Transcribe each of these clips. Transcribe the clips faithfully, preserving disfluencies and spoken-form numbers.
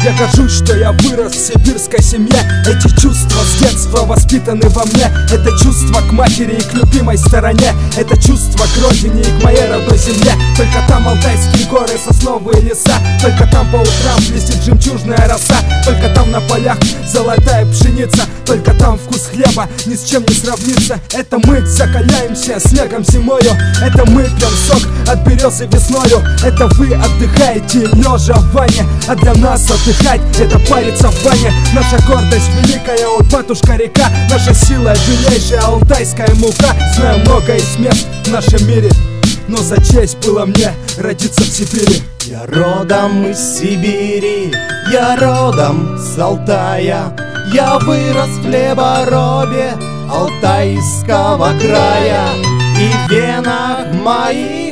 Я горжусь, что я вырос в сибирской семье. Эти чувства с детства воспитаны во мне. Это чувство к матери и к любимой стороне. Это чувство к родине и к моей родной земле. Только там алтайские горы, сосновые леса. Только там по утрам блестит жемчужная роса. Только там на полях золотая пшеница. Только там вкус хлеба ни с чем не сравнится. Это мы закаляемся снегом зимою. Это мы пьем сок от березы весною. Это вы отдыхаете лежа в ванне. А для нас отдыхать — это париться в бане. Наша гордость великая, вот матушка река. Наша сила белейшая алтайская мука. Знаю много из мест в нашем мире, но за честь было мне родиться в Сибири. Я родом из Сибири, я родом с Алтая. Я вырос в хлеборобе алтайского края. И в венах моих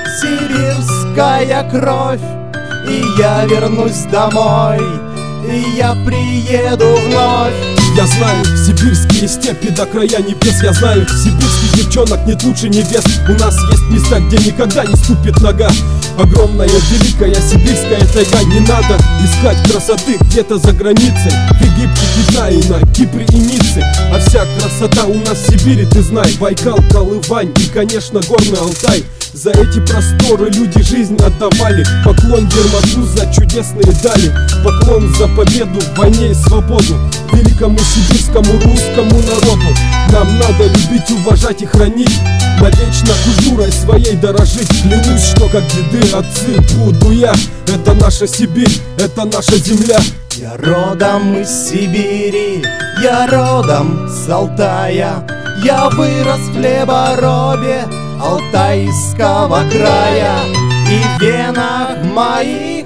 сибирская кровь. И я вернусь домой, и я приеду вновь. Я знаю сибирские степи до края небес. Я знаю сибирских девчонок нет лучше невест. У нас есть места, где никогда не ступит нога. Огромная, великая сибирская тайга. Не надо искать красоты где-то за границей, в Египте, Китае, на Кипре и Ницце. А вся красота у нас в Сибири, ты знай. Байкал, Колывань и, конечно, горный Алтай. За эти просторы люди жизнь отдавали. Поклон Ермаку за чудесные дали. Поклон за победу в войне и свободу великому сибирскому русскому народу. Нам надо любить, уважать и хранить, навечно культурой своей дорожить. Клянусь, что как деды, отцы, буду я. Это наша Сибирь, это наша земля. Я родом из Сибири, я родом с Алтая. Я вырос в хлеборобе алтайского края. И в венах моих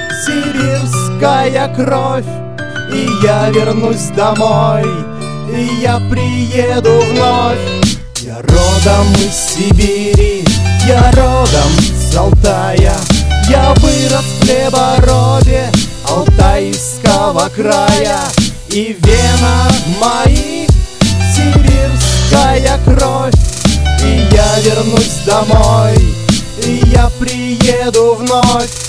сибирская кровь. И я вернусь домой, и я приеду вновь. Я родом из Сибири, я родом с Алтая. Я вырос в хлеборобе алтайского края. И в венах моих сибирская кровь. И я вернусь домой, и я приеду вновь.